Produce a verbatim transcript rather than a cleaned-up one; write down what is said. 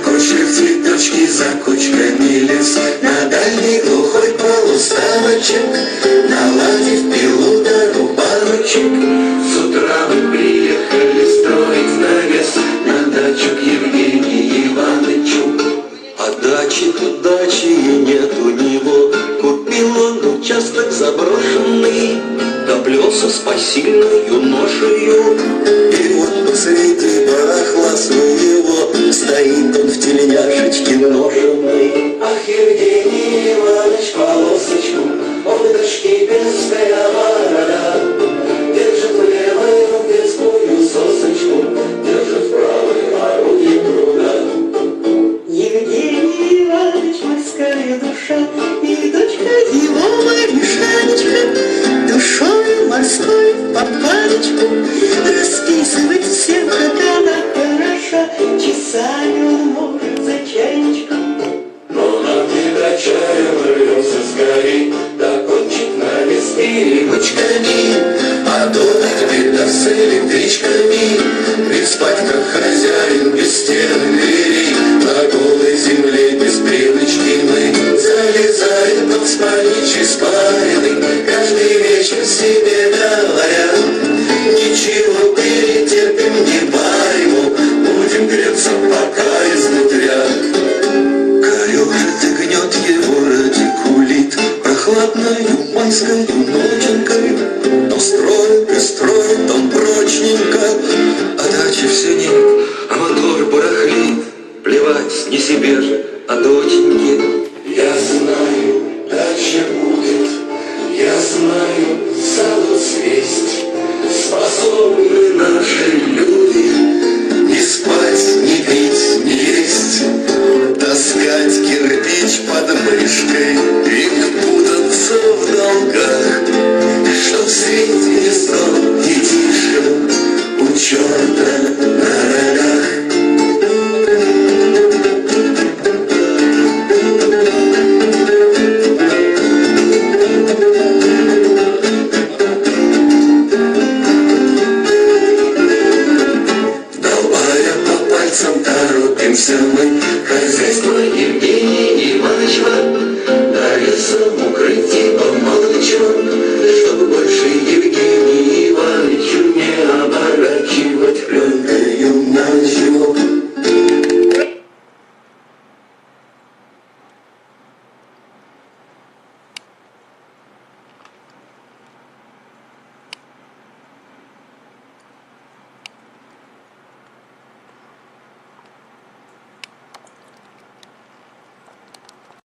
кочках цветочки, за кочками лес. На дальний глухой полуставочек, наладив пилу до рубаночек. С утра мы приехали строить навес на дачу к Евгению Иванычу. А дачи тут дачи и нет у него. Купил он участок заброшенный, доплелся с посильною ношею. И вот посреди барахла своего стоит он в тельняшечке ношенной. Ах, Евгений Иваныч, полосочку, удочки пеская борода. Держит в левой руке скую сосочку, держит в правой руке пруда. Евгений Иваныч, морская душа, и дочка его Маришанечка, душою морской под парочку расписывать всем, как она хороша. Часами он может за чайничком, Но нам не до чая, рвется скорей, докончить на весне Ручками, а домик беда с электричками. Ведь спать как хозяин без стен и дверей. На голой земле без привычки мы залезаем под спальничий спаренный. Каждый вечер себе говоря: ничего, перетерпим, не пойму, будем греться пока изнутря. Корежит и гнет его радикулит прохладною майскою ноченькой. Но строит и строит он прочненько, А дачи все нет, а мотор барахлит. Плевать не себе же, а доченьке. Я знаю, дача будет, я знаю, саду свесть. Способны наши люди не спать, не пить, не есть, таскать кирпич под мышкой и путаться в долгах, чтоб светить не стал детишкам у черта на рогах. Долбая по пальцам торопимся мы, хозяйство Евгения